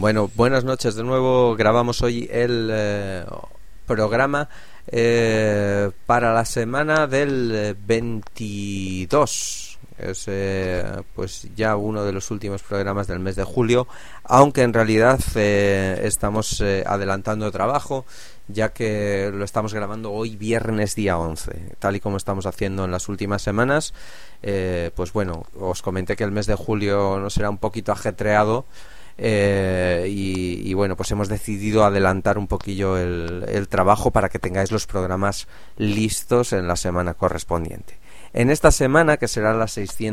Bueno, buenas noches de nuevo. Grabamos hoy el programa para la semana del 22. Es pues ya uno de los últimos programas del mes de julio, aunque en realidad estamos adelantando trabajo, ya que lo estamos grabando hoy viernes día 11, tal y como estamos haciendo en las últimas semanas. Pues bueno, os comenté que el mes de julio nos será un poquito ajetreado, y bueno, pues hemos decidido adelantar un poquillo el trabajo para que tengáis los programas listos en la semana correspondiente. En esta semana, que será la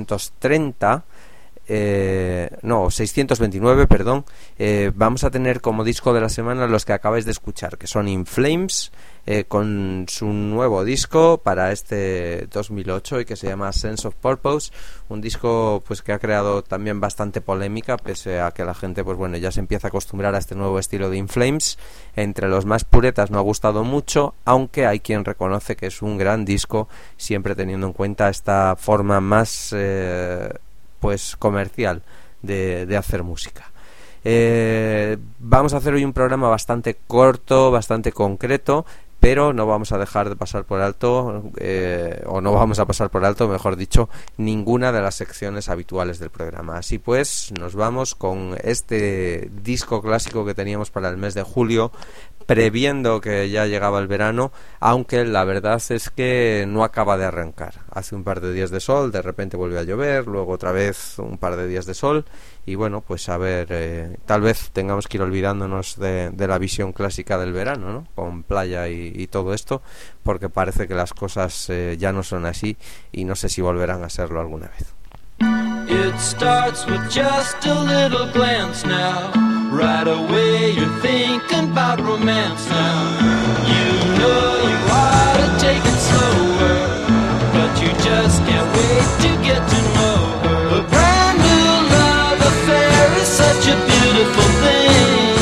629, perdón, vamos a tener como disco de la semana los que acabáis de escuchar, que son In Flames, con su nuevo disco para este 2008 y que se llama Sense of Purpose, un disco pues que ha creado también bastante polémica, pese a que la gente pues bueno ya se empieza a acostumbrar a este nuevo estilo de In Flames. Entre los más puretas no ha gustado mucho, aunque hay quien reconoce que es un gran disco, siempre teniendo en cuenta esta forma más pues comercial de hacer música. Vamos a hacer hoy un programa bastante corto, bastante concreto, pero no vamos a dejar de pasar por alto, o no vamos a pasar por alto, mejor dicho, ninguna de las secciones habituales del programa. Así pues, nos vamos con este disco clásico que teníamos para el mes de julio, previendo que ya llegaba el verano, aunque la verdad es que no acaba de arrancar. Hace un par de días de sol, de repente vuelve a llover, luego otra vez un par de días de sol, y bueno, pues a ver, tal vez tengamos que ir olvidándonos de la visión clásica del verano, ¿no? Con playa y todo esto, porque parece que las cosas ya no son así, y no sé si volverán a serlo alguna vez. It starts with just a little glance now. Right away you're thinking about romance now. You know you ought to take it slower, but you just can't wait to get to know her. A brand new love affair is such a beautiful thing,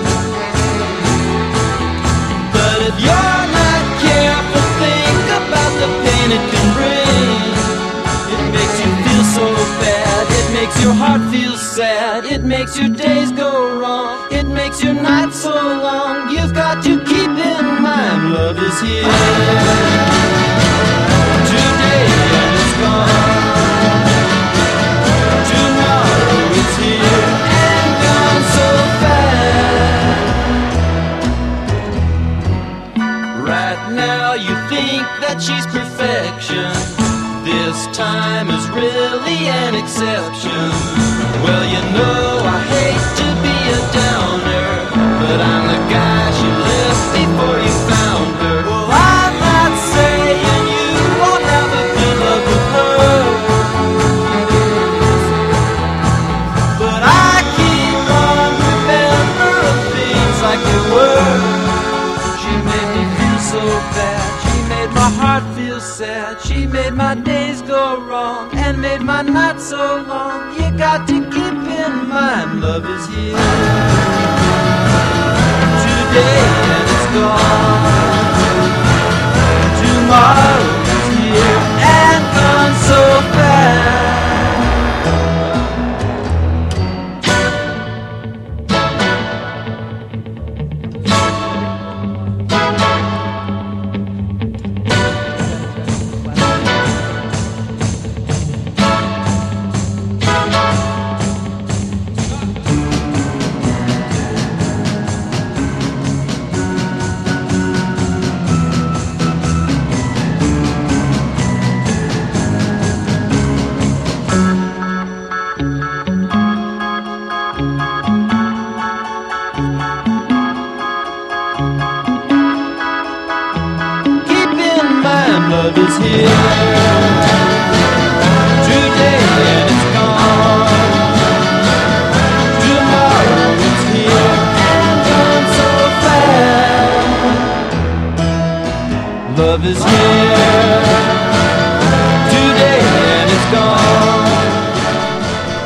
but if you're not careful, think about the pain it can bring. It makes you feel so bad, it makes your heart feel sad, it makes your days go wrong, it makes your nights so long. You've got to keep in mind, love is here today and it's gone. Tomorrow it's here and gone so fast. Right now you think that she's perfection, this time is really an exception. Well, you know I hate to be a downer, but I'm the guy she left before you found her. Well, I'm not saying you won't have a good love with her, but I keep on remembering things like they were. She made me feel so bad, she made my heart feel sad, she made my days go wrong and made my nights so long. You got to keep in mind, love is here today and it's gone. Tomorrow is here and gone so fast. Love is here today and it's gone. Tomorrow it's here and gone so fast. Love is here today and it's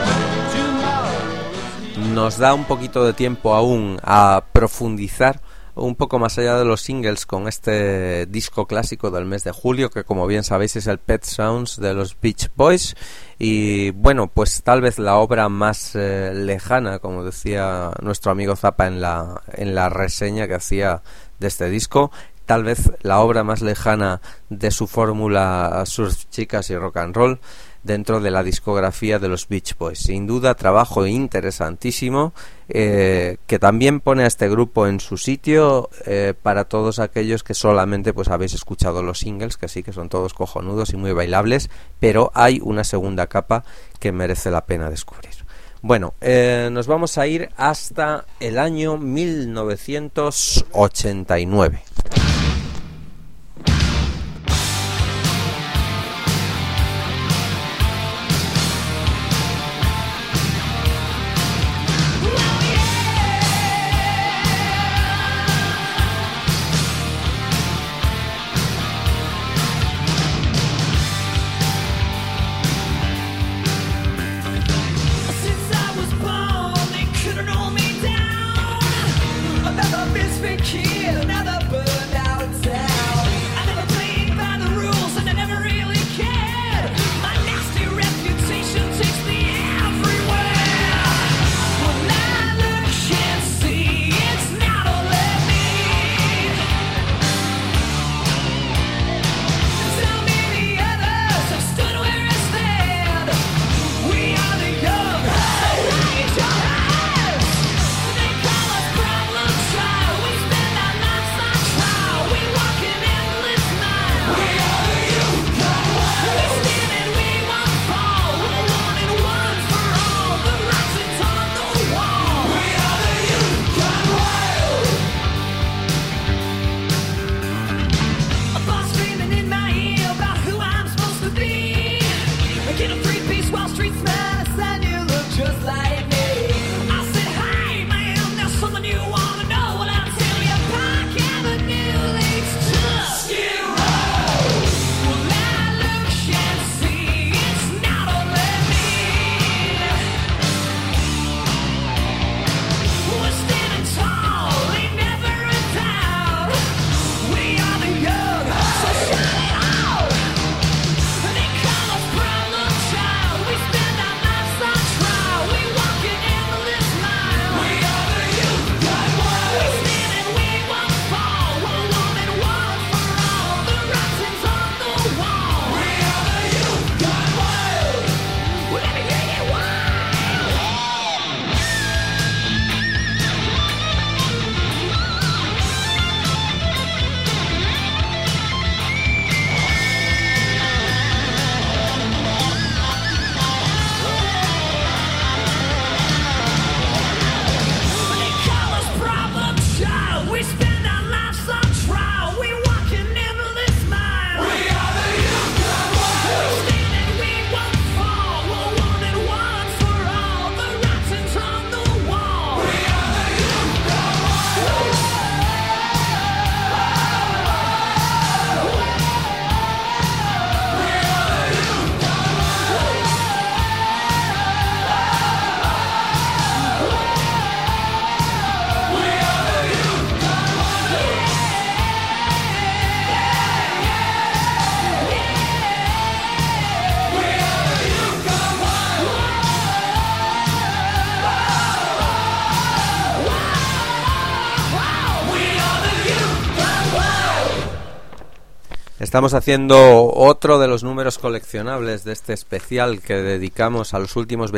gone. Nos da un poquito de tiempo aún a profundizar un poco más allá de los singles con este disco clásico del mes de julio, que como bien sabéis es el Pet Sounds de los Beach Boys. Y bueno, pues tal vez la obra más lejana, como decía nuestro amigo Zappa en la reseña que hacía de este disco, tal vez la obra más lejana de su fórmula surf, chicas y rock and roll dentro de la discografía de los Beach Boys. Sin duda, trabajo interesantísimo que también pone a este grupo en su sitio para todos aquellos que solamente pues habéis escuchado los singles, que sí que son todos cojonudos y muy bailables, pero hay una segunda capa que merece la pena descubrir. Bueno, nos vamos a ir hasta el año 1989. Estamos haciendo otro de los números coleccionables de este especial que dedicamos a los últimos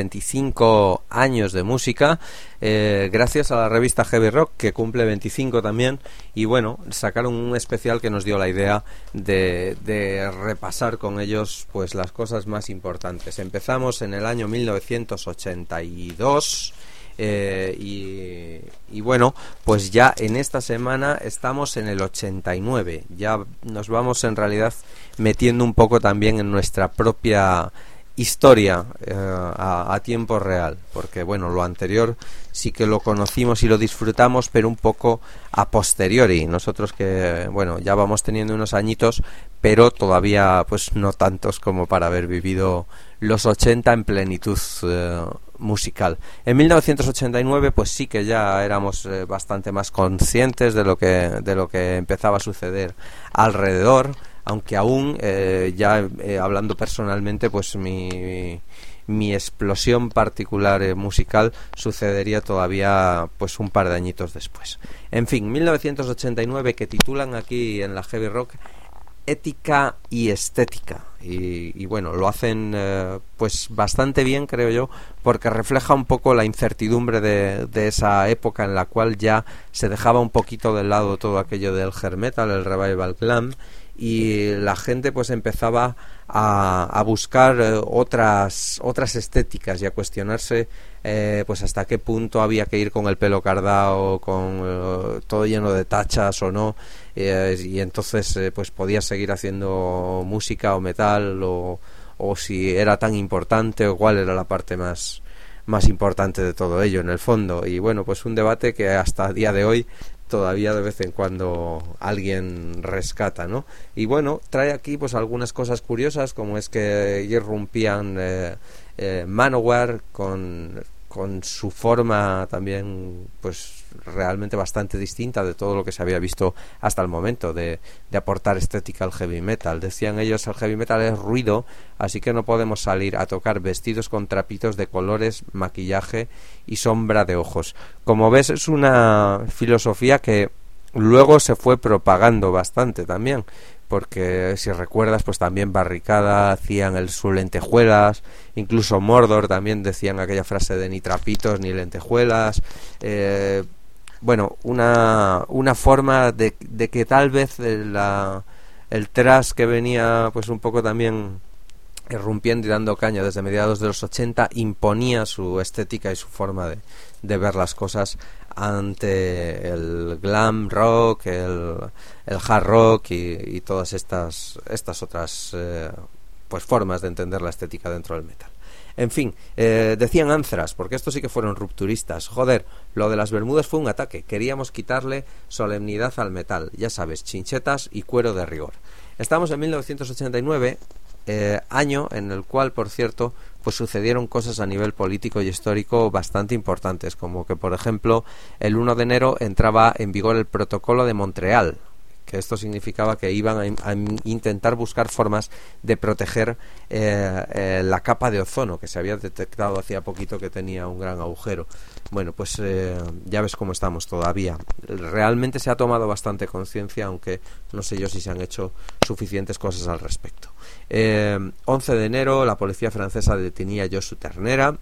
25 años de música, gracias a la revista Heavy Rock, que cumple 25 también, y bueno, sacaron un especial que nos dio la idea de repasar con ellos pues las cosas más importantes. Empezamos en el año 1982. Y bueno, pues ya en esta semana estamos en el 89. Ya nos vamos en realidad metiendo un poco también en nuestra propia historia a tiempo real, porque bueno, lo anterior sí que lo conocimos y lo disfrutamos, pero un poco a posteriori. Nosotros que bueno, ya vamos teniendo unos añitos, pero todavía pues no tantos como para haber vivido los 80 en plenitud musical. En 1989 pues sí que ya éramos bastante más conscientes de lo que empezaba a suceder alrededor, aunque aún hablando personalmente, pues mi explosión particular musical sucedería todavía pues un par de añitos después. En fin, 1989, que titulan aquí en la Heavy Rock Ética y Estética, y bueno, lo hacen pues bastante bien, creo yo, porque refleja un poco la incertidumbre de esa época en la cual ya se dejaba un poquito de lado todo aquello del hair metal, el revival glam, y la gente pues empezaba a buscar otras estéticas y a cuestionarse pues hasta qué punto había que ir con el pelo cardao, con todo lleno de tachas o no, y entonces pues podías seguir haciendo música o metal, o si era tan importante, o cuál era la parte más importante de todo ello en el fondo. Y bueno, pues un debate que hasta el día de hoy todavía de vez en cuando alguien rescata, ¿no? Y bueno, trae aquí pues algunas cosas curiosas, como es que irrumpían Manowar con su forma también pues realmente bastante distinta de todo lo que se había visto hasta el momento, de aportar estética al heavy metal. Decían ellos, el heavy metal es ruido, así que no podemos salir a tocar vestidos con trapitos de colores, maquillaje y sombra de ojos. Como ves, es una filosofía que luego se fue propagando bastante también, porque si recuerdas pues también Barricada hacían sus lentejuelas, incluso Mordor también decían aquella frase de ni trapitos ni lentejuelas. Bueno, una forma de que tal vez el thrash que venía pues un poco también irrumpiendo y dando caña desde mediados de los 80 imponía su estética y su forma de ver las cosas ante el glam rock, el hard rock y todas estas otras pues formas de entender la estética dentro del metal. En fin, decían Anthrax, porque estos sí que fueron rupturistas. Joder, lo de las Bermudas fue un ataque. Queríamos quitarle solemnidad al metal. Ya sabes, chinchetas y cuero de rigor. Estamos en 1989, año en el cual, por cierto, pues sucedieron cosas a nivel político y histórico bastante importantes, como que, por ejemplo, el 1 de enero entraba en vigor el Protocolo de Montreal, que esto significaba que iban a intentar buscar formas de proteger la capa de ozono, que se había detectado hacía poquito que tenía un gran agujero. Bueno, pues ya ves cómo estamos todavía. Realmente se ha tomado bastante conciencia, aunque no sé yo si se han hecho suficientes cosas al respecto. 11 de enero la policía francesa detenía a Joshua Ternera.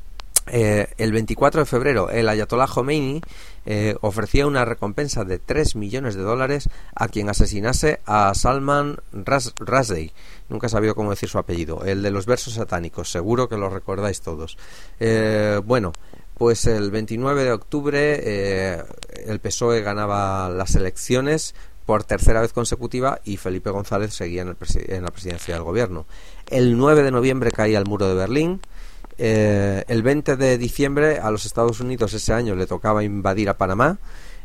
El 24 de febrero el ayatolá Khomeini ofrecía una recompensa de $3 millones a quien asesinase a Salman Rushdie. Nunca he sabido cómo decir su apellido, el de los versos satánicos, seguro que lo recordáis todos. Bueno, pues el 29 de octubre el PSOE ganaba las elecciones por tercera vez consecutiva y Felipe González seguía en la presidencia del gobierno. El 9 de noviembre caía el muro de Berlín. El 20 de diciembre a los Estados Unidos ese año le tocaba invadir a Panamá.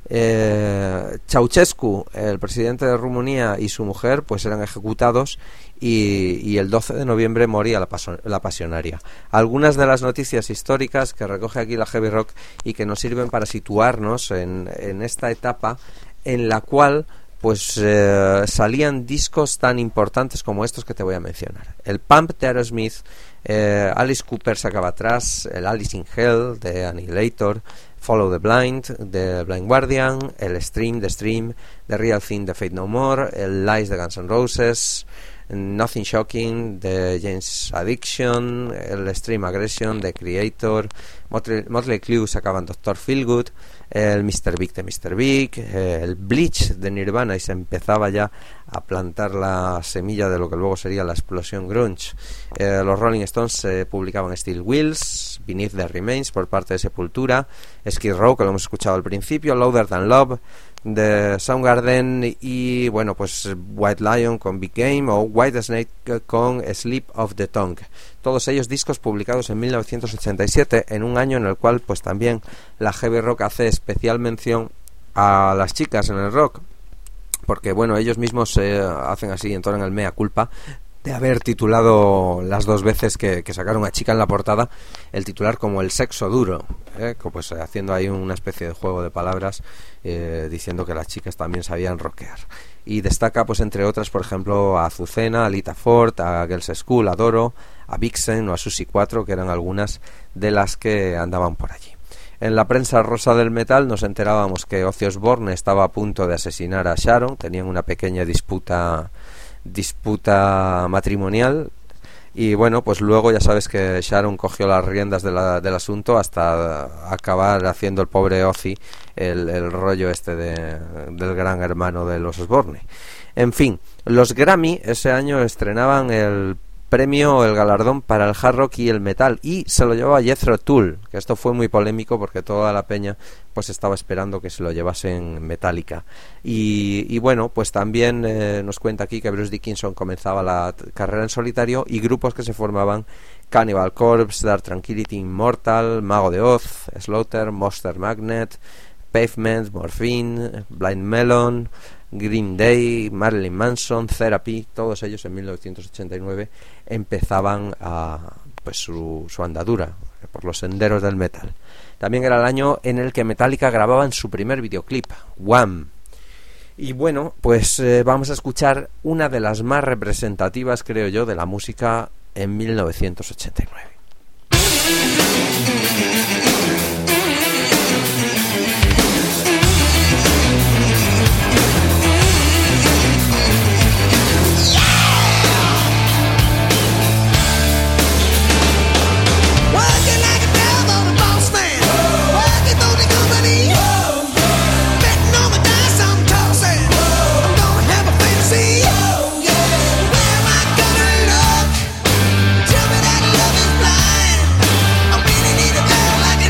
Ceausescu, el presidente de Rumanía, y su mujer pues eran ejecutados, y el 12 de noviembre moría la pasionaria. Algunas de las noticias históricas que recoge aquí la Heavy Rock y que nos sirven para situarnos en esta etapa en la cual pues salían discos tan importantes como estos que te voy a mencionar. El Pump de Aerosmith, Alice Cooper sacaba atrás, el Alice in Hell de Annihilator, Follow the Blind de Blind Guardian, el Stream de Stream, The Real Thing de Fate No More, el Lies de Guns N' Roses, Nothing Shocking de James Addiction, el Extreme Aggression de Creator, Motley Crue sacaban Dr. Feelgood, el Mr. Big de Mr. Big, el Bleach de Nirvana, y se empezaba ya a plantar la semilla de lo que luego sería la explosión grunge. Los Rolling Stones publicaban Steel Wheels, Beneath the Remains por parte de Sepultura, Skid Row, que lo hemos escuchado al principio, Louder Than Love de Soundgarden, y bueno, pues White Lion con Big Game o White Snake con Slip of the Tongue. Todos ellos discos publicados en 1987, en un año en el cual pues también la heavy rock hace especial mención a las chicas en el rock, porque bueno, ellos mismos hacen así, entonan el mea culpa, de haber titulado las dos veces que sacaron a Chica en la portada, el titular como El sexo duro, pues haciendo ahí una especie de juego de palabras, diciendo que las chicas también sabían rockear. Y destaca, pues entre otras, por ejemplo, a Azucena, a Lita Ford, a Girls School, a Doro, a Vixen o a Susie 4, que eran algunas de las que andaban por allí. En la prensa rosa del metal nos enterábamos que Ozzy Osbourne estaba a punto de asesinar a Sharon, tenían una pequeña disputa matrimonial, y bueno, pues luego ya sabes que Sharon cogió las riendas del asunto hasta acabar haciendo el pobre Ozzy el rollo este del gran hermano de los Osbourne. En fin, los Grammy ese año estrenaban el galardón para el hard rock y el metal, y se lo llevaba Jethro Tull, que esto fue muy polémico porque toda la peña pues estaba esperando que se lo llevasen Metallica. Y bueno, pues también nos cuenta aquí que Bruce Dickinson comenzaba la carrera en solitario, y grupos que se formaban: Cannibal Corpse, Dark Tranquillity, Immortal, Mago de Oz, Slaughter, Monster Magnet, Pavement, Morphine, Blind Melon, Green Day, Marilyn Manson, Therapy, todos ellos en 1989 empezaban pues su andadura por los senderos del metal. También era el año en el que Metallica grababan su primer videoclip, Wham! Y bueno, pues vamos a escuchar una de las más representativas, creo yo, de la música en 1989. Like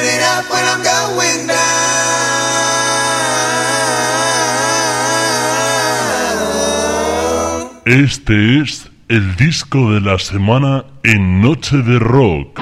turn it up when I'm going down. Este es el disco de la semana en Noche de Rock.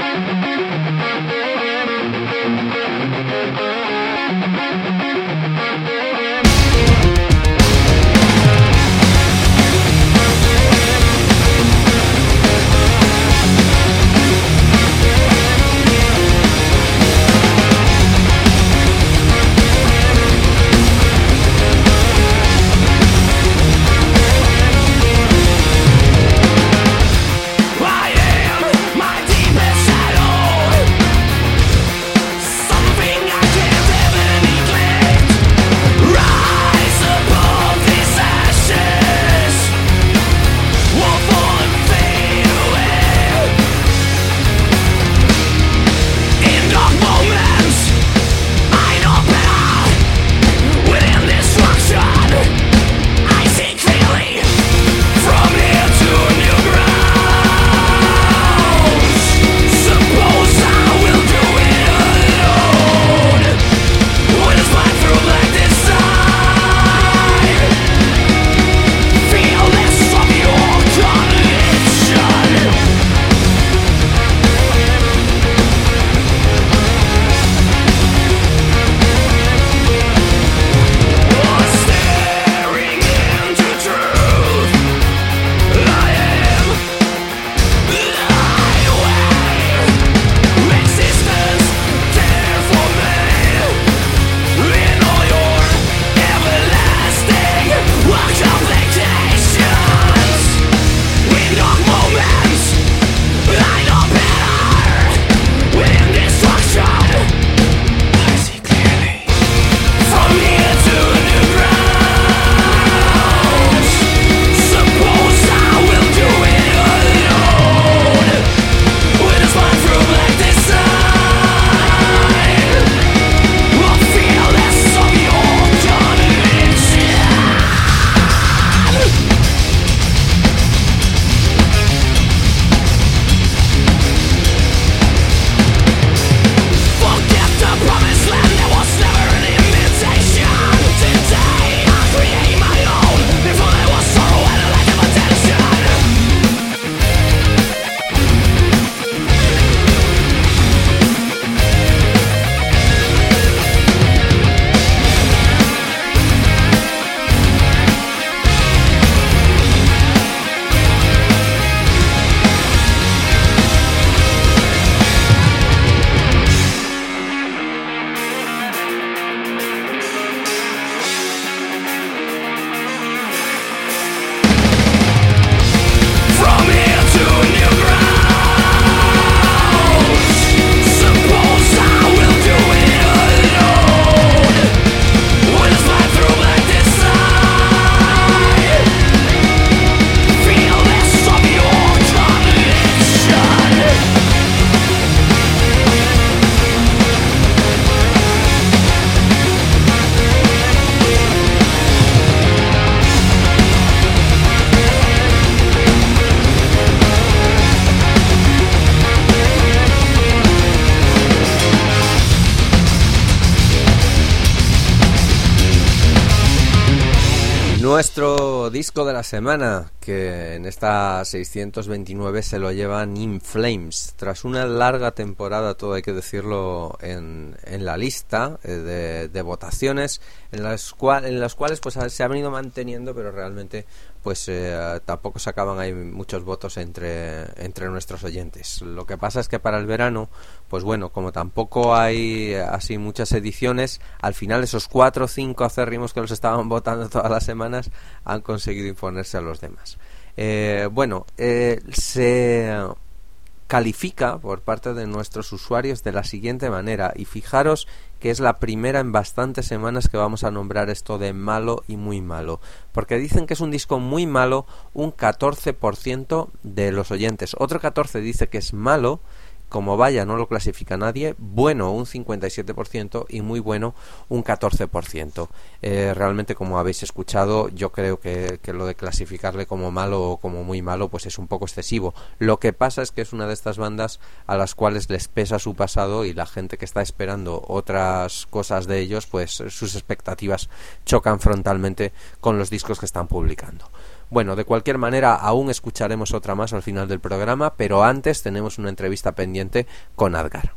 Nuestro disco de la semana, que en esta 629 se lo llevan In Flames, tras una larga temporada, todo hay que decirlo, en la lista de votaciones, en las cuales pues se ha venido manteniendo, pero realmente pues tampoco sacaban ahí muchos votos entre nuestros oyentes. Lo que pasa es que para el verano, pues bueno, como tampoco hay así muchas ediciones, al final esos 4 o 5 acérrimos que los estaban votando todas las semanas han conseguido imponerse a los demás. Se califica por parte de nuestros usuarios de la siguiente manera, y fijaros que es la primera en bastantes semanas que vamos a nombrar esto de malo y muy malo, porque dicen que es un disco muy malo un 14% de los oyentes, otro 14% dice que es malo como vaya no lo clasifica nadie, bueno un 57% y muy bueno un 14%. Realmente, como habéis escuchado, yo creo que lo de clasificarle como malo o como muy malo pues es un poco excesivo. Lo que pasa es que es una de estas bandas a las cuales les pesa su pasado, y la gente que está esperando otras cosas de ellos, pues sus expectativas chocan frontalmente con los discos que están publicando. Bueno, de cualquier manera, aún escucharemos otra más al final del programa, pero antes tenemos una entrevista pendiente con Adgar.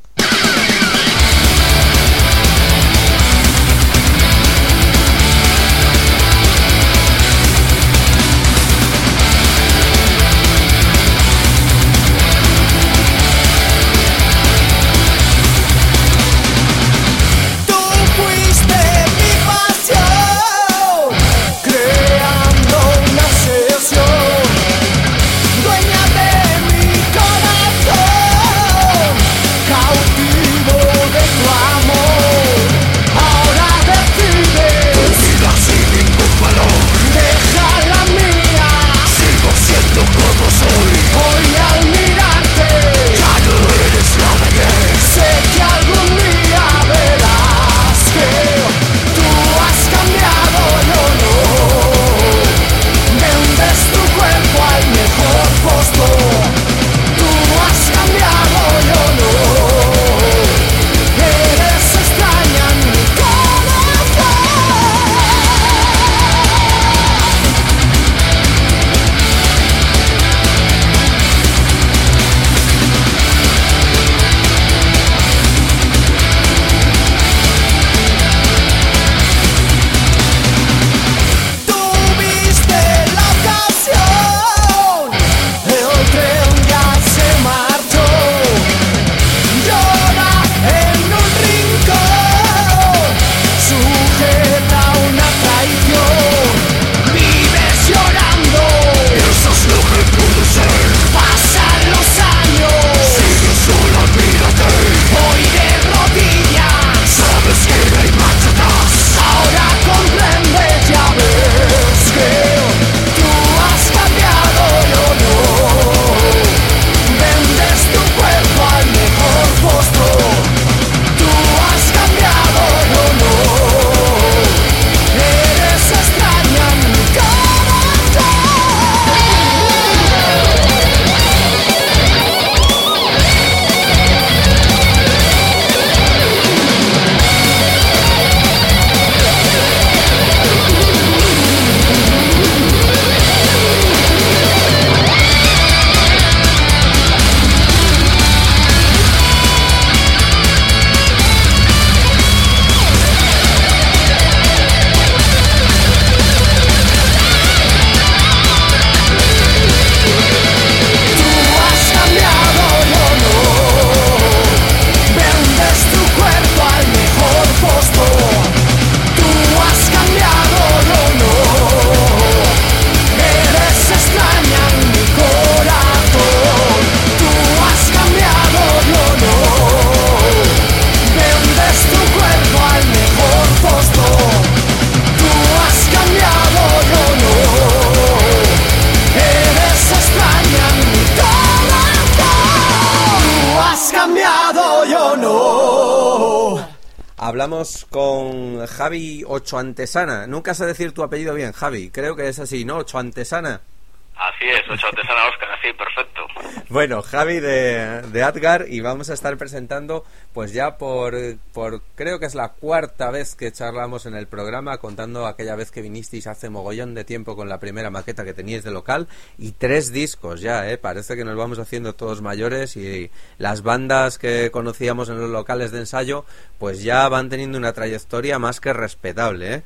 Hablamos con Javi Ocho Antesana. Nunca sé decir tu apellido bien, Javi. Creo que es así, ¿no? Ocho Antesana. Así es, Ocho Antesana Óscar, así, perfecto. Bueno, Javi de Adgar, y vamos a estar presentando, pues ya por creo que es la cuarta vez que charlamos en el programa, contando aquella vez que vinisteis hace mogollón de tiempo con la primera maqueta que teníais de local, y 3 discos ya, parece que nos vamos haciendo todos mayores, y las bandas que conocíamos en los locales de ensayo, pues ya van teniendo una trayectoria más que respetable,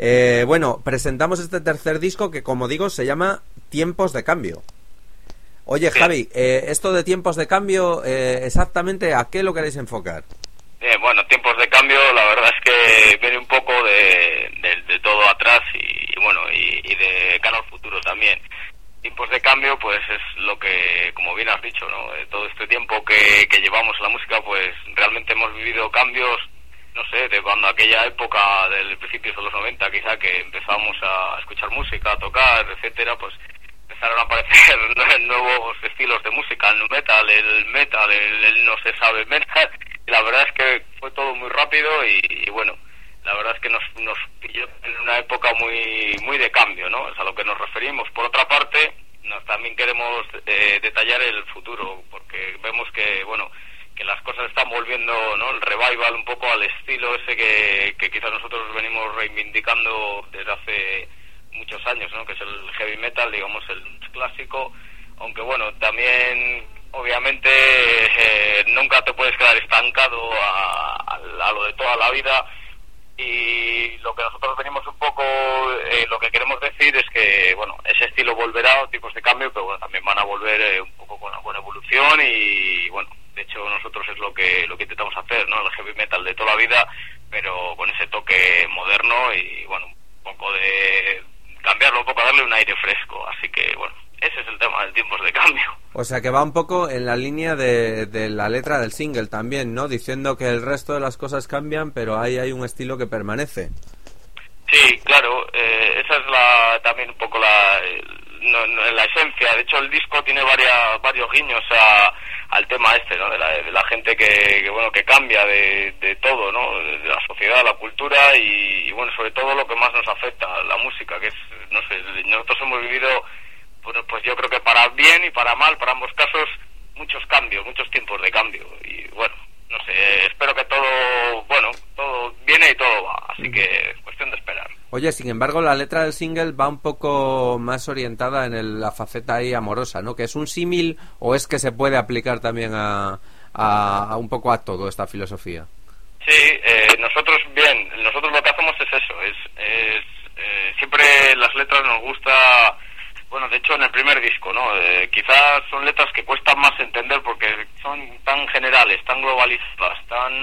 Bueno, presentamos este tercer disco que, como digo, se llama Tiempos de Cambio. Oye, Javi, esto de tiempos de cambio, exactamente ¿a qué lo queréis enfocar? Bueno, tiempos de cambio, la verdad es que viene un poco de todo atrás y de cara al futuro también. Tiempos de cambio, pues es lo que, como bien has dicho, ¿no? Todo este tiempo que llevamos en la música, pues realmente hemos vivido cambios, no sé, de cuando aquella época del principios de los 90, quizá, que empezamos a escuchar música, a tocar, etcétera, pues empezaron a aparecer nuevos estilos de música, el nu metal, el no se sabe metal, y la verdad es que fue todo muy rápido y bueno, la verdad es que nos pilló en una época muy de cambio, ¿no? Es a lo que nos referimos. Por otra parte, también queremos detallar el futuro, porque vemos que, bueno, que las cosas están volviendo, ¿no? El revival un poco al estilo ese que quizás nosotros venimos reivindicando desde hace muchos años, ¿no? Que es el heavy metal, digamos, el clásico, aunque bueno, también obviamente nunca te puedes quedar estancado a lo de toda la vida. Y lo que nosotros venimos un poco, lo que queremos decir es que, bueno, ese estilo volverá, tipos de cambio, pero bueno, también van a volver un poco con una buena evolución y, bueno, de hecho nosotros es lo que intentamos hacer, ¿no? El heavy metal de toda la vida, pero con ese toque moderno y, bueno, un poco de cambiarlo, un poco, darle un aire fresco, así que, bueno, ese es el tema del tiempos de cambio. O sea que va un poco en la línea de la letra del single también, ¿no? Diciendo que el resto de las cosas cambian, pero ahí hay un estilo que permanece. Sí, claro, esa es también un poco la esencia. De hecho, el disco tiene varios guiños al tema este, ¿no? De la gente que bueno, que cambia de todo, ¿no? De la sociedad, la cultura y bueno, sobre todo lo que más nos afecta, la música, que es, no sé, nosotros hemos vivido, pues yo creo que para bien y para mal, para ambos casos, muchos cambios, muchos tiempos de cambio. Y bueno, no sé, espero que todo viene y todo va. Así que cuestión de esperar. Oye, sin embargo, la letra del single va un poco más orientada en la faceta ahí amorosa, ¿no? ¿Que es un símil o es que se puede aplicar también a un poco a todo esta filosofía? Sí, nosotros lo que hacemos es eso, siempre las letras nos gusta. Bueno, de hecho en el primer disco, ¿no? Quizás son letras que cuestan más entender porque son tan generales, tan globalizadas,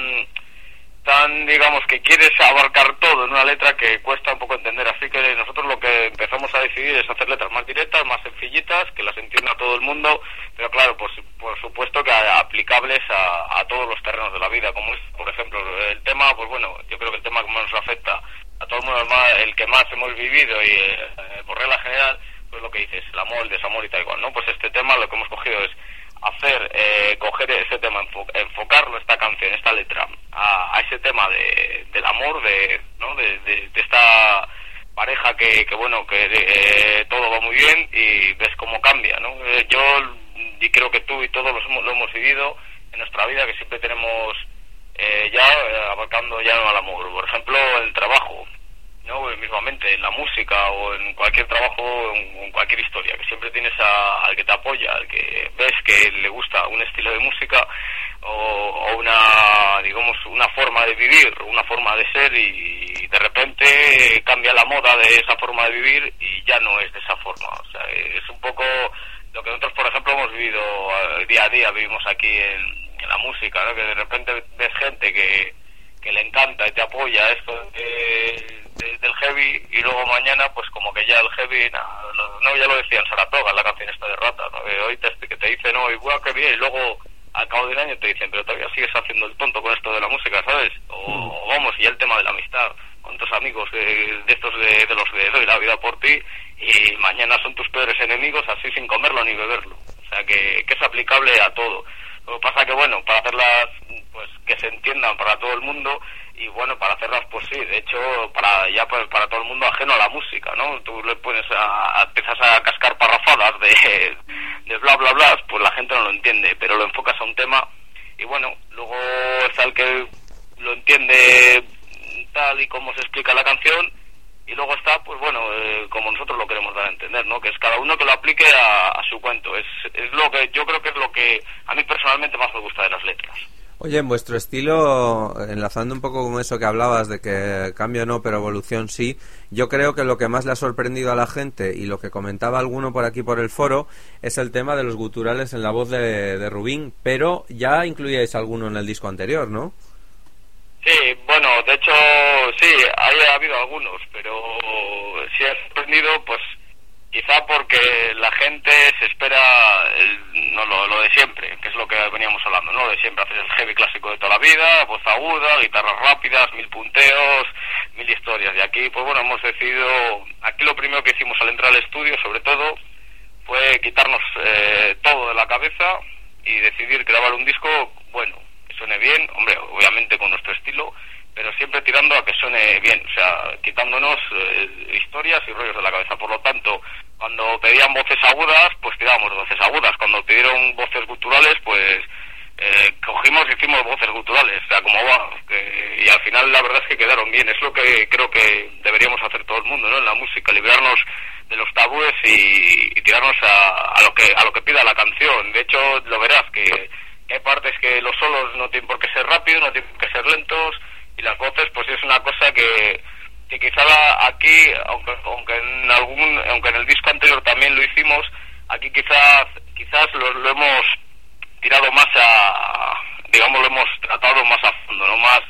tan digamos que quieres abarcar todo en una letra que cuesta un poco entender. Así que nosotros lo que empezamos a decidir es hacer letras más directas, más sencillitas, que las entienda todo el mundo, pero claro, pues por supuesto que aplicables a todos los terrenos de la vida, como es, por ejemplo, el tema, pues bueno, yo creo que el tema que más nos afecta a todo el mundo, el que más hemos vivido y por regla general, pues lo que dices, el amor, el desamor y tal igual, ¿no? Pues este tema lo que hemos cogido es coger ese tema, enfocarlo, esta canción, esta letra, a ese tema del amor, ¿no? de esta pareja que bueno, que todo va muy bien y ves cómo cambia, ¿no? Yo y creo que tú y todos lo hemos vivido en nuestra vida, que siempre tenemos abarcando ya al amor, por ejemplo, el trabajo, ¿no? Mismamente en la música o en cualquier trabajo, en cualquier historia, que siempre tienes al que te apoya, al que ves que le gusta un estilo de música o una forma de vivir, una forma de ser, y de repente cambia la moda de esa forma de vivir y ya no es de esa forma. O sea, es un poco lo que nosotros, por ejemplo, hemos vivido día a día, vivimos aquí en la música, ¿no? Que de repente ves gente que le encanta y te apoya esto del heavy, y luego mañana pues como que ya el heavy ya lo decía en Saratoga, en la canción esta de Rata, ¿no? Hoy que te dicen, no, y bueno, qué bien, y luego al cabo de un año te dicen, pero todavía sigues haciendo el tonto con esto de la música, ¿sabes? O vamos, y el tema de la amistad, cuántos amigos de estos de los de doy la vida por ti, y mañana son tus peores enemigos, así sin comerlo ni beberlo. O sea que es aplicable a todo. Lo que pasa que, bueno, para hacerlas, pues que se entiendan para todo el mundo, y bueno, para hacerlas, pues sí, de hecho, para todo el mundo ajeno a la música, ¿no? Tú le pones empiezas a cascar parrafadas de bla bla bla, pues la gente no lo entiende, pero lo enfocas a un tema, y bueno, luego está el que lo entiende tal y como se explica la canción, y luego está, pues bueno, como nosotros lo queremos dar a entender, ¿no? Que es cada uno que lo aplique a su cuento. Es lo que yo creo que es lo que a mí personalmente más me gusta de las letras. Oye, en vuestro estilo, enlazando un poco con eso que hablabas de que cambio no, pero evolución sí, yo creo que lo que más le ha sorprendido a la gente, y lo que comentaba alguno por aquí por el foro, es el tema de los guturales en la voz de Rubín, pero ya incluíais alguno en el disco anterior, ¿no? Sí, bueno, de hecho, sí, ha habido algunos, pero sí ha sorprendido, pues quizá porque la gente se espera lo de siempre, que es lo que veníamos hablando, ¿no? Lo de siempre, hacer el heavy clásico de toda la vida, voz aguda, guitarras rápidas, 1000 punteos, 1000 historias. Y aquí, pues bueno, hemos decidido, aquí lo primero que hicimos al entrar al estudio, sobre todo, fue quitarnos todo de la cabeza y decidir grabar un disco, bueno, que suene bien, hombre, obviamente con nuestro estilo, pero siempre tirando a que suene bien, o sea, quitándonos historias y rollos de la cabeza. Por lo tanto, cuando pedían voces agudas, pues tirábamos voces agudas. Cuando pidieron voces guturales, pues cogimos y hicimos voces guturales, o sea, como va, y al final la verdad es que quedaron bien. Es lo que creo que deberíamos hacer todo el mundo, ¿no? En la música, librarnos de los tabúes y tirarnos a lo que pida la canción. De hecho, lo verás que hay partes que los solos no tienen por qué ser rápidos, no tienen por qué ser lentos, y las voces pues es una cosa que quizá aquí, aunque en el disco anterior también lo hicimos, aquí quizás lo hemos tirado más digamos, lo hemos tratado más a fondo, no más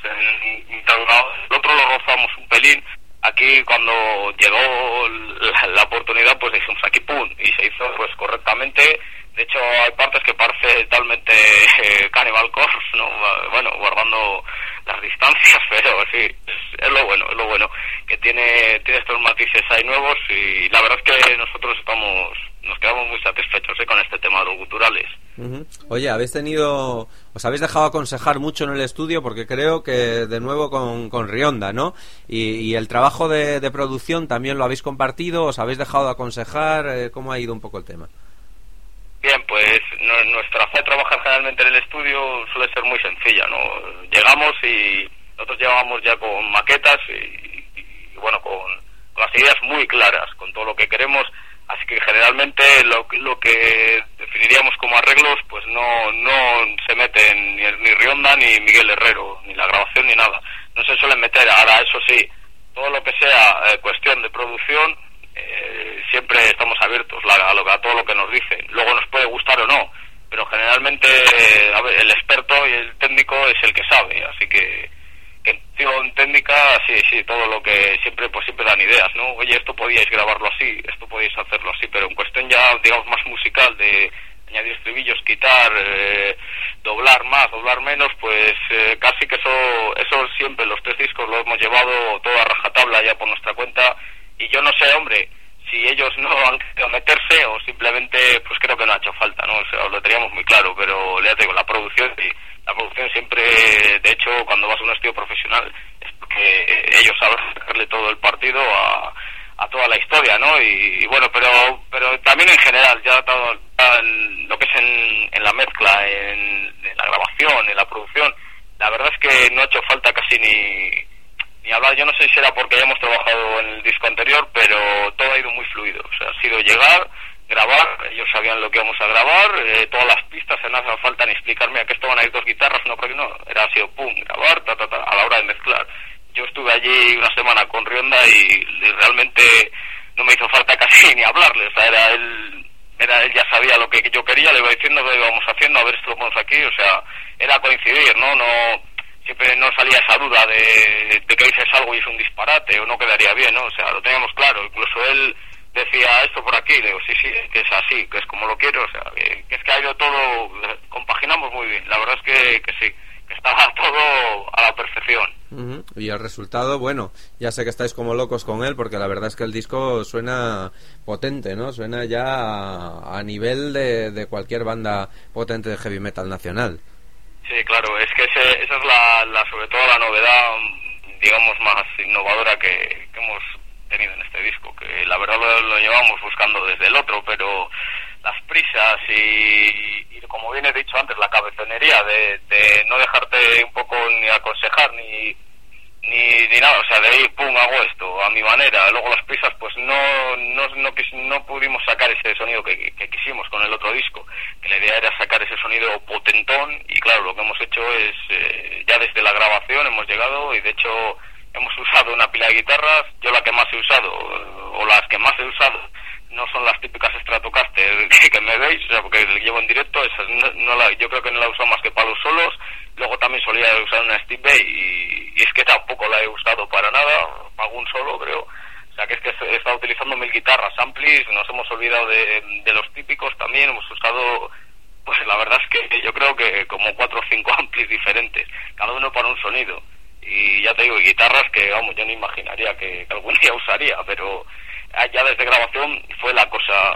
el otro lo rozamos un pelín. Aquí cuando llegó la oportunidad, pues dijimos aquí pum, y se hizo pues correctamente. De hecho hay partes que parece totalmente Cannibal Corpse, ¿no? Bueno, guardando las distancias, pero sí, es lo bueno que tiene estos matices ahí nuevos, y la verdad es que nosotros nos quedamos muy satisfechos con este tema de los guturales. Uh-huh. Oye, os habéis dejado aconsejar mucho en el estudio, porque creo que de nuevo con Rionda, ¿no? Y el trabajo de producción también lo habéis compartido, os habéis dejado aconsejar, ¿cómo ha ido un poco el tema? Bien, pues nuestra forma de trabajar generalmente en el estudio suele ser muy sencilla, ¿no? Llegamos y nosotros llegábamos ya con maquetas y bueno, con las ideas muy claras, con todo lo que queremos, así que generalmente lo que definiríamos como arreglos, pues no se meten ni Rionda ni Miguel Herrero, ni la grabación ni nada, no se suelen meter. Ahora, eso sí, todo lo que sea cuestión de producción, siempre estamos abiertos a todo lo que nos dicen. Luego nos puede gustar o no, pero generalmente el experto y el técnico es el que sabe, así que en técnica sí, todo lo que siempre dan ideas, ¿no? Oye, esto podíais grabarlo así, esto podíais hacerlo así, pero en cuestión ya, digamos, más musical, de añadir estribillos, quitar, doblar más, doblar menos, pues casi que eso siempre, los 3 discos lo hemos llevado todo a rajatabla ya por nuestra cuenta. Y yo no sé, hombre, si ellos no han querido meterse o simplemente, pues creo que no ha hecho falta, ¿no? O sea, lo teníamos muy claro, pero ya te digo, la producción siempre, de hecho, cuando vas a un estudio profesional, es porque ellos saben sacarle todo el partido a toda la historia, ¿no? Y bueno, pero también en general, ya en lo que es en la mezcla, en la grabación, en la producción, la verdad es que no ha hecho falta casi ni hablar. Yo no sé si era porque hayamos trabajado en el disco anterior, pero todo ha ido muy fluido. O sea, ha sido llegar, grabar, ellos sabían lo que íbamos a grabar, todas las pistas, no hace falta ni explicarme a qué estaban ahí 2 guitarras, no, porque no, ha sido pum, grabar, a la hora de mezclar. Yo estuve allí una semana con Rionda y realmente no me hizo falta casi ni hablarle, o sea, él ya sabía lo que yo quería, le iba diciendo que íbamos haciendo, a ver esto lo ponemos aquí, o sea, era coincidir, ¿no? Siempre no salía esa duda de que dices algo y es un disparate o no quedaría bien, ¿no? O sea, lo teníamos claro. Incluso él decía esto por aquí, le digo, sí, que es así, que es como lo quiero, o sea, que es que ha ido todo, compaginamos muy bien. La verdad es que sí, que estaba todo a la perfección. Uh-huh. Y el resultado, bueno, ya sé que estáis como locos con él, porque la verdad es que el disco suena potente, ¿no? Suena ya a nivel de cualquier banda potente de heavy metal nacional. Sí, claro, es que esa es sobre todo la novedad, digamos, más innovadora que hemos tenido en este disco, que la verdad lo llevamos buscando desde el otro, pero las prisas y como bien he dicho antes, la cabezonería de no dejarte un poco ni aconsejar ni nada, o sea, de ir, pum, hago esto a mi manera. Luego las prisas, pues no pudimos sacar ese sonido que quisimos con el otro disco, que la idea era sacar ese sonido potentón, y claro, lo que hemos hecho es, ya desde la grabación hemos llegado, y de hecho hemos usado una pila de guitarras. Yo la que más he usado, o las que más he usado, no son las típicas Stratocaster que me veis, o sea, porque llevo en directo, esas yo creo que no la he usado más que para los solos. Luego también solía usar una Steve Vai y es que tampoco la he usado para nada, algún solo creo. O sea, que es que he estado utilizando 1000 guitarras, amplis, nos hemos olvidado de los típicos también, hemos usado, pues la verdad es que yo creo que como 4 o 5 amplis diferentes, cada uno para un sonido. Y ya te digo, y guitarras que, vamos, yo no imaginaría que algún día usaría, pero ya desde grabación fue la cosa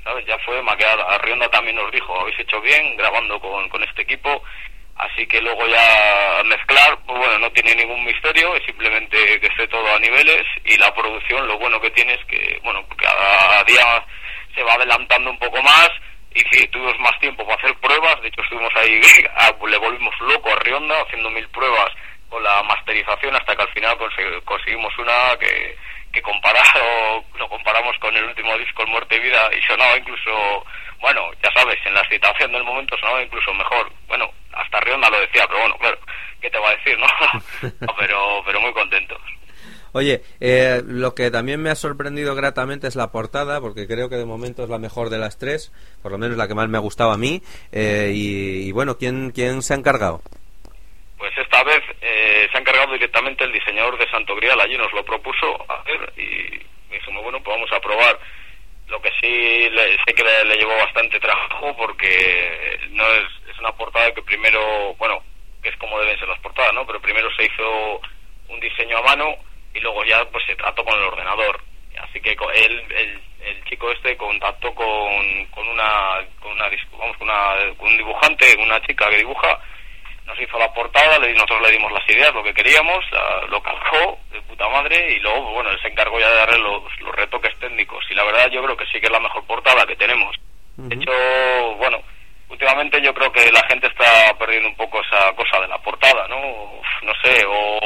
¿sabes? Ya fue maqueada. Rionda también nos dijo, habéis hecho bien grabando con este equipo, así que luego ya mezclar, pues bueno, no tiene ningún misterio, es simplemente que esté todo a niveles, y la producción, lo bueno que tiene es que, bueno, cada día se va adelantando un poco más, y si tuvimos más tiempo para hacer pruebas, de hecho estuvimos ahí, le volvimos loco a Rionda haciendo 1000 pruebas con la masterización, hasta que al final conseguimos una que lo comparamos con el último disco, El Muerte y Vida, y sonaba incluso, bueno, ya sabes, en la excitación del momento sonaba incluso mejor. Bueno, hasta Rionda lo decía, pero bueno, claro, ¿qué te va a decir, no? No, pero muy contentos. Oye, lo que también me ha sorprendido gratamente es la portada, porque creo que de momento es la mejor de las tres, por lo menos la que más me ha gustado a mí, y bueno, ¿quién se ha encargado? Pues esta vez se ha encargado directamente el diseñador de Santo Grial, allí nos lo propuso hacer y dijimos, bueno, pues vamos a probar. Lo que sí sé que le llevó bastante trabajo, porque no es una portada que primero, bueno, que es como deben ser las portadas, ¿no? Pero primero se hizo un diseño a mano y luego ya pues se trató con el ordenador. Así que el chico este contactó con un dibujante, una chica que dibuja. Nos hizo la portada, nosotros le dimos las ideas, lo que queríamos, lo calcó de puta madre, y luego, bueno, él se encargó ya de darle los retoques técnicos, y la verdad yo creo que sí que es la mejor portada que tenemos. De hecho, bueno, últimamente yo creo que la gente está perdiendo un poco esa cosa de la portada, ¿no? No sé,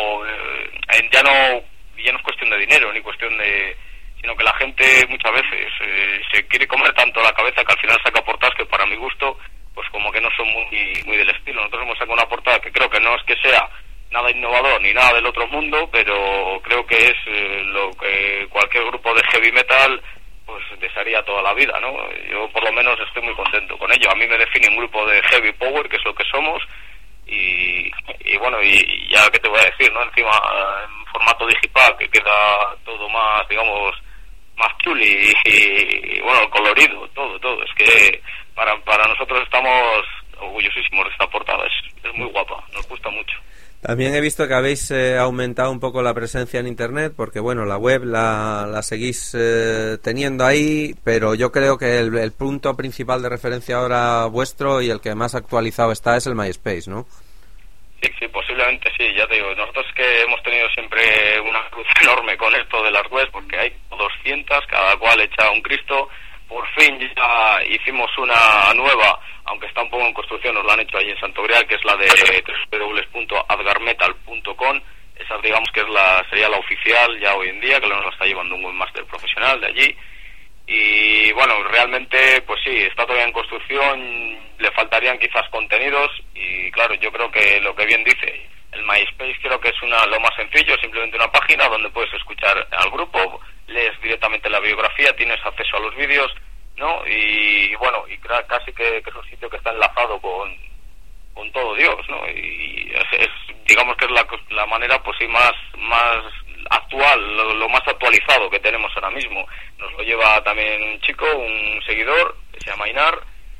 ya no es cuestión de dinero, ni cuestión de... sino que la gente muchas veces se quiere comer tanto la cabeza que al final saca portadas que para mi gusto pues como que no son muy del estilo. Nosotros hemos sacado una portada que creo que no es que sea nada innovador ni nada del otro mundo, pero creo que es lo que cualquier grupo de heavy metal pues desearía toda la vida, ¿no? Yo por lo menos estoy muy contento con ello. A mí me define un grupo de heavy power, que es lo que somos, y bueno, y ya que te voy a decir, ¿no? Encima en formato digital, que queda todo más, digamos, más chuli y bueno, colorido, todo. Es que para nosotros estamos orgullosísimos de esta portada, es muy guapa, nos gusta mucho. También he visto que habéis aumentado un poco la presencia en internet, porque bueno, la web la seguís teniendo ahí, pero yo creo que el punto principal de referencia ahora vuestro y el que más actualizado está es el MySpace, ¿no? Sí, posiblemente sí, ya te digo, nosotros que hemos tenido siempre una cruz enorme con esto de las webs, porque hay 200, cada cual echa un Cristo. Por fin ya hicimos una nueva, aunque está un poco en construcción, nos la han hecho allí en Santo Grial, que es la de www.adgarmetal.com. Esa digamos que sería la oficial ya hoy en día, que nos la está llevando un webmaster profesional de allí. Y bueno, realmente pues sí, está todavía en construcción, le faltarían quizás contenidos, y claro, yo creo que lo que bien dice, el MySpace creo que es lo más sencillo, simplemente una página donde puedes escuchar al grupo, lees directamente la biografía, tienes acceso a los vídeos, ¿no? Y bueno, y casi que es un sitio que está enlazado con todo Dios, ¿no? Y digamos que es la manera pues sí más actual, lo más actualizado que tenemos ahora mismo. Nos lo lleva también un chico, un seguidor, que se llama Inar,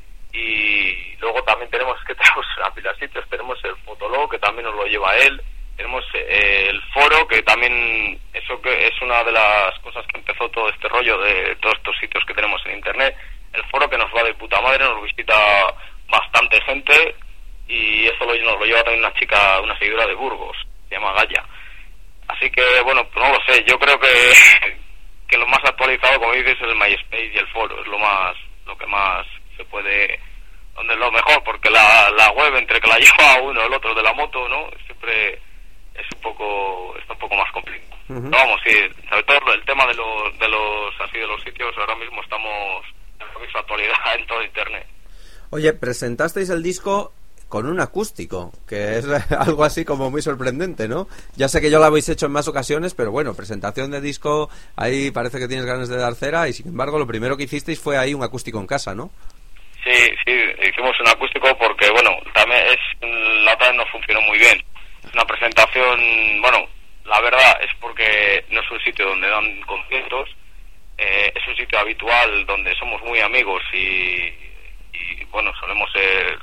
y luego también tenemos a pila sitios, tenemos el Fotolog, que también nos lo lleva él, tenemos el foro, que también eso que es una de las cosas que empezó todo este rollo de todos estos sitios que tenemos en internet, el foro que nos va de puta madre, nos visita bastante gente, y eso nos lo lleva también una chica, una seguidora de Burgos, se llama Gaia. Así que, bueno, pues no lo sé, yo creo que lo más actualizado, como dices, es el MySpace y el foro, es lo que más se puede, donde es lo mejor, porque la web, entre que la lleva uno o el otro de la moto, ¿no? Siempre está un poco más complicado. Uh-huh. Pero vamos, sí, sobre todo el tema de los sitios, ahora mismo estamos en la misma actualidad en todo internet. Oye, presentasteis el disco con un acústico, que es algo así como muy sorprendente, ¿no? Ya sé que ya lo habéis hecho en más ocasiones, pero bueno, presentación de disco, ahí parece que tienes ganas de dar cera, y sin embargo lo primero que hicisteis fue ahí un acústico en casa, ¿no? Sí, hicimos un acústico porque, bueno, también la otra vez no funcionó muy bien. Una presentación, bueno, la verdad es porque no es un sitio donde dan conciertos, es un sitio habitual donde somos muy amigos y bueno, solemos ser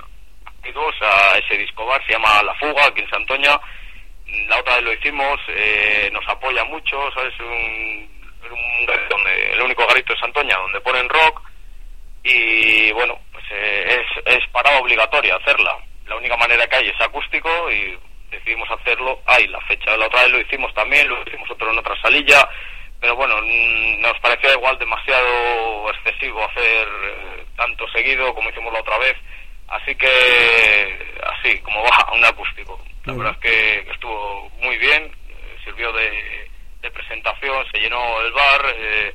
a ese disco bar, se llama La Fuga, aquí en Santoña. La otra vez lo hicimos, nos apoya mucho, ¿sabes? El único garito de Santoña donde ponen rock, y bueno, pues es parada obligatoria hacerla. La única manera que hay es acústico y decidimos hacerlo. La fecha de la otra vez lo hicimos también, lo hicimos otro en otra salilla, pero bueno, nos parecía igual demasiado excesivo hacer tanto seguido como hicimos la otra vez, así que así como va, un acústico. La verdad es que estuvo muy bien, sirvió de presentación, se llenó el bar,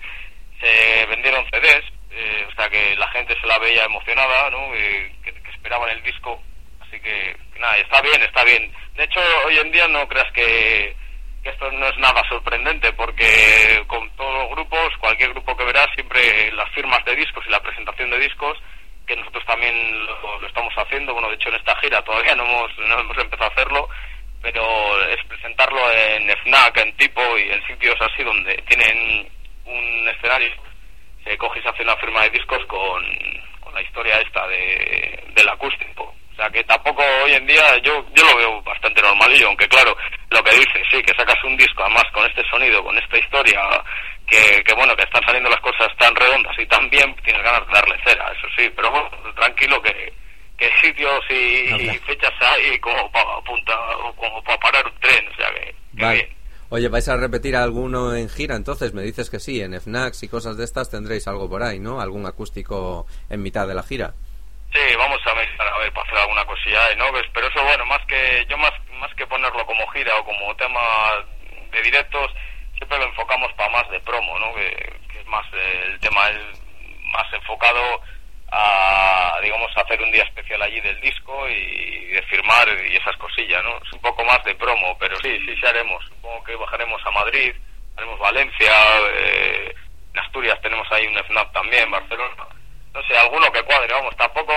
se vendieron CDs, o sea que la gente se la veía emocionada, ¿no? Que esperaban el disco, así que nada, está bien. De hecho, hoy en día no creas que esto no es nada sorprendente, porque con todos los grupos, cualquier grupo que verás, siempre las firmas de discos y la presentación de discos, que nosotros también lo estamos haciendo. Bueno, de hecho en esta gira todavía no hemos empezado a hacerlo, pero es presentarlo en FNAC, en Tipo y en sitios así donde tienen un escenario. Se coge y se hace una firma de discos con la historia esta del acústico. O sea que tampoco hoy en día yo lo veo bastante normalillo, aunque claro, lo que dices, sí, que sacas un disco además con este sonido, con esta historia, que bueno, que están saliendo las cosas tan redondas y tan bien, tienes ganas de darle cera, eso sí, pero bueno, tranquilo que sitios y fechas hay como para apuntar, como para parar un tren, o sea que vale. Bien. Oye, ¿vais a repetir alguno en gira? Entonces, me dices que sí, en FNACs y cosas de estas tendréis algo por ahí, ¿no? Algún acústico en mitad de la gira. Sí, vamos a ver para hacer alguna cosilla, ¿no? Pero eso, bueno, más que ponerlo como gira o como tema de directos, siempre lo enfocamos para más de promo, ¿no? Que es más el tema más enfocado a, digamos, hacer un día especial allí del disco y de firmar y esas cosillas, ¿no? Es un poco más de promo, pero sí haremos. Supongo que bajaremos a Madrid, haremos Valencia, en Asturias tenemos ahí un FNAP también, Barcelona. No sé, alguno que cuadre, vamos, tampoco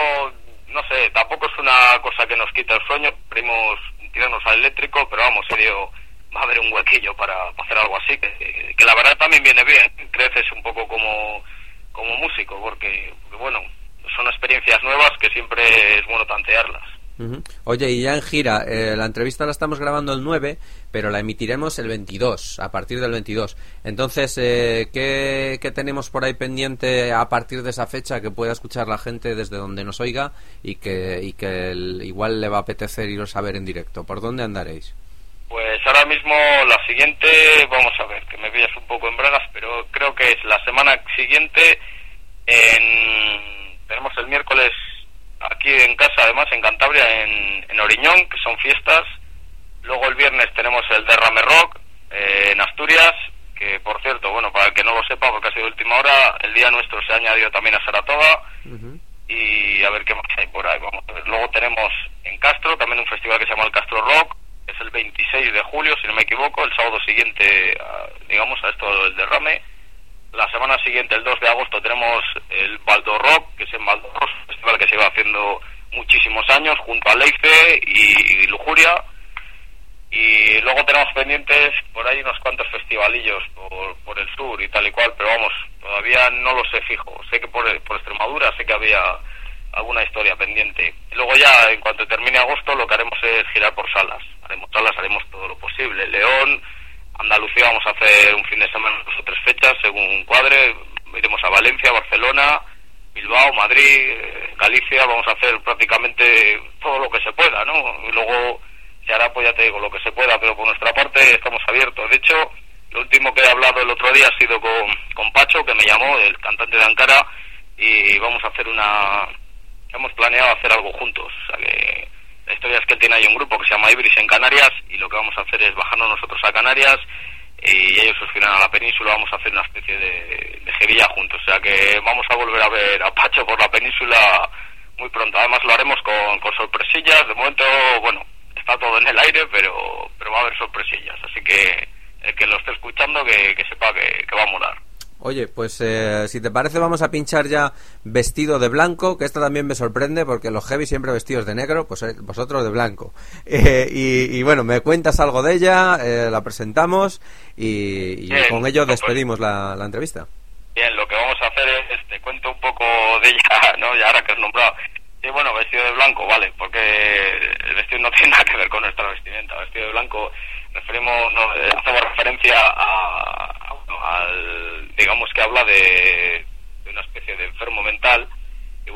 es una cosa que nos quita el sueño, queremos tirarnos al eléctrico, pero vamos, va a haber un huequillo para hacer algo así, que la verdad también viene bien, creces un poco como músico, porque bueno, son experiencias nuevas que siempre es bueno tantearlas. Uh-huh. Oye, y ya en gira, la entrevista la estamos grabando el 9, pero la emitiremos el 22, a partir del 22. Entonces, ¿qué tenemos por ahí pendiente a partir de esa fecha que pueda escuchar la gente desde donde nos oiga y que igual le va a apetecer iros a ver en directo? ¿Por dónde andaréis? Pues ahora mismo la siguiente, vamos a ver, que me pillas un poco en bragas, pero creo que es la semana siguiente, tenemos el miércoles aquí en casa, además en Cantabria, en Oriñón, que son fiestas. Luego el viernes tenemos el Derrame Rock en Asturias, que por cierto, bueno, para el que no lo sepa, porque ha sido última hora, el día nuestro se ha añadido también a Saratoga. Uh-huh. Y a ver qué más hay por ahí, vamos a ver. Luego tenemos en Castro también un festival que se llama el Castro Rock, es el 26 de julio, si no me equivoco, el sábado siguiente, digamos, a esto del Derrame. La semana siguiente, el 2 de agosto, tenemos el Baldo Rock, que es en Baldo, un festival que se iba haciendo muchísimos años, junto a Leice y Lujuria. Y luego tenemos pendientes por ahí unos cuantos festivalillos por el sur y tal y cual, pero vamos, todavía no lo sé fijo. Sé que por Extremadura sé que había alguna historia pendiente. Y luego ya, en cuanto termine agosto, lo que haremos es girar por salas. Haremos todo lo posible. León, Andalucía, vamos a hacer un fin de semana 2 o 3 fechas según cuadre. Iremos a Valencia, Barcelona, Bilbao, Madrid, Galicia. Vamos a hacer prácticamente todo lo que se pueda, ¿no? Y luego se hará, pues ya te digo, lo que se pueda, pero por nuestra parte estamos abiertos. De hecho, lo último que he hablado el otro día ha sido con Pacho, que me llamó, el cantante de Ankara, y vamos a hacer hemos planeado hacer algo juntos. O sea que la historia es que él tiene ahí un grupo que se llama Ibris en Canarias, y lo que vamos a hacer es bajarnos nosotros a Canarias y ellos se irán a la península. Vamos a hacer una especie de girilla juntos. O sea que vamos a volver a ver a Pacho por la península muy pronto. Además lo haremos con sorpresillas. De momento, bueno, está todo en el aire, pero va a haber sorpresillas. Así que el que lo esté escuchando que sepa que va a molar. Oye, pues si te parece vamos a pinchar ya Vestido de Blanco, que esto también me sorprende porque los heavy siempre vestidos de negro, pues vosotros de blanco. Y bueno, me cuentas algo de ella, la presentamos y bien, con ello despedimos la entrevista. Bien, lo que vamos a hacer es, te cuento un poco de ella, ¿no? Ya ahora que has nombrado. Sí, bueno, vestido de blanco, vale, porque el vestido no tiene nada que ver con nuestra vestimenta. Vestido de blanco hacemos referencia al, digamos que habla de una especie de enfermo mental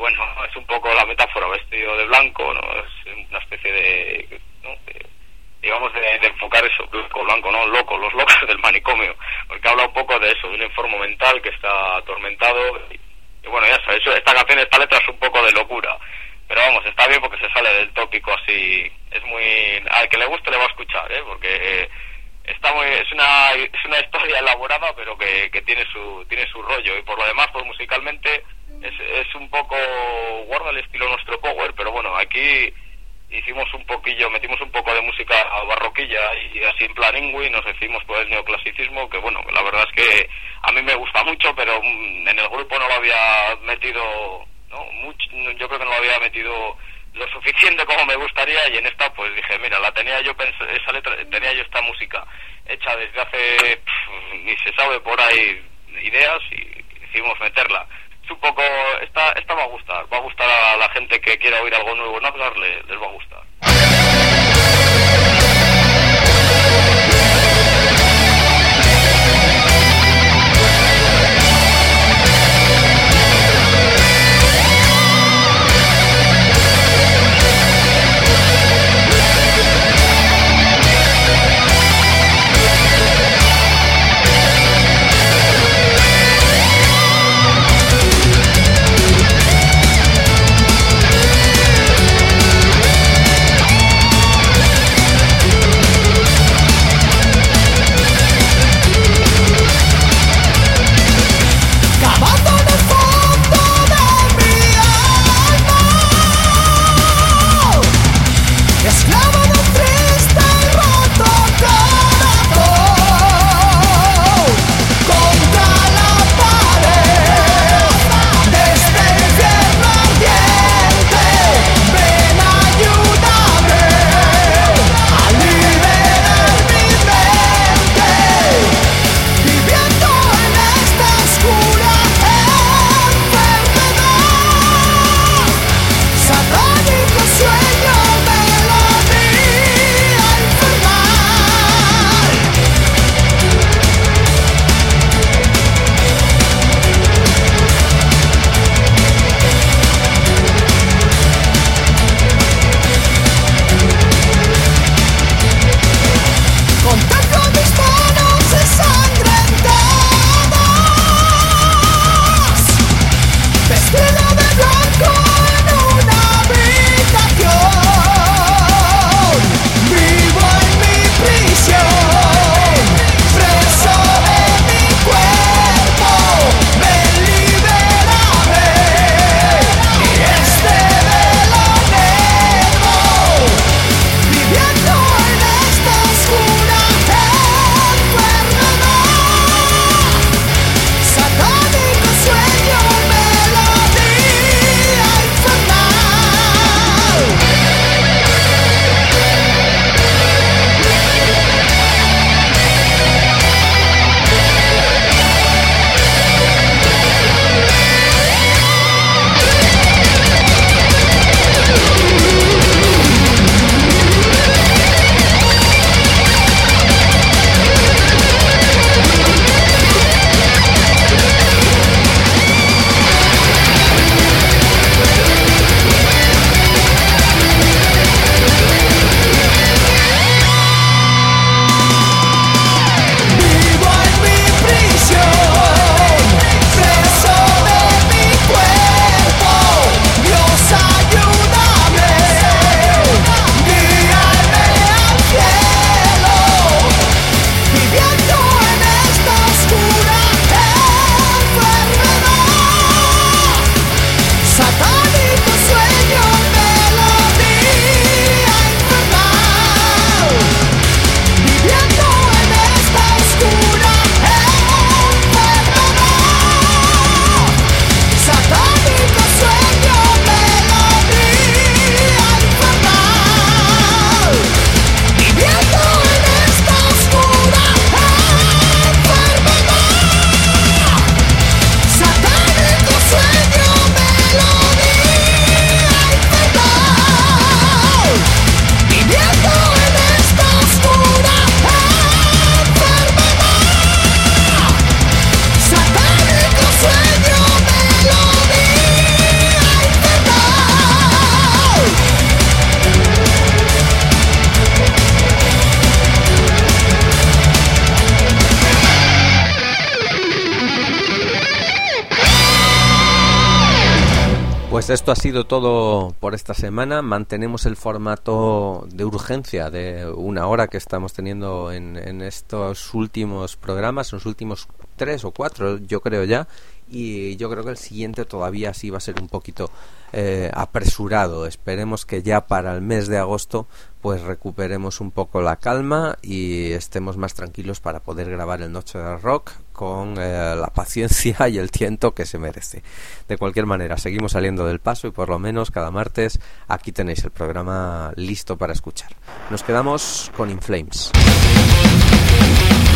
bueno, es un poco la metáfora, vestido de blanco, ¿no? Es una especie de, ¿no? digamos, de enfocar eso, blanco, ¿no? Loco, los locos del manicomio, porque habla un poco de eso, de un enfermo mental que está atormentado, y bueno, ya sabes, esta canción, esta letra es un poco de locura, pero vamos, está bien porque se sale del tópico así, es muy, al que le guste le va a escuchar, porque está muy, es una historia elaborada, pero que tiene su rollo, y por lo demás, pues musicalmente es un poco, guarda el estilo nuestro Power, pero bueno, aquí metimos un poco de música barroquilla y así en plan Ingui, nos decimos por el neoclasicismo, que bueno, la verdad es que a mí me gusta mucho, pero en el grupo no lo había metido, ¿no? Yo creo que no lo había metido lo suficiente como me gustaría, y en esta pues dije, mira, tenía yo esta música hecha desde hace, ni se sabe por ahí, ideas, y decidimos meterla. Es un poco, esta va a gustar a la gente que quiera oír algo nuevo en Aznar, les va a gustar. Pues esto ha sido todo por esta semana. Mantenemos el formato de urgencia de 1 hora que estamos teniendo en estos últimos programas, en los últimos 3 o 4, yo creo ya. Y yo creo que el siguiente todavía sí va a ser un poquito apresurado. Esperemos que ya para el mes de agosto pues recuperemos un poco la calma y estemos más tranquilos para poder grabar el Noche de Rock con la paciencia y el tiento que se merece. De cualquier manera, seguimos saliendo del paso y por lo menos cada martes aquí tenéis el programa listo para escuchar. Nos quedamos con In Flames.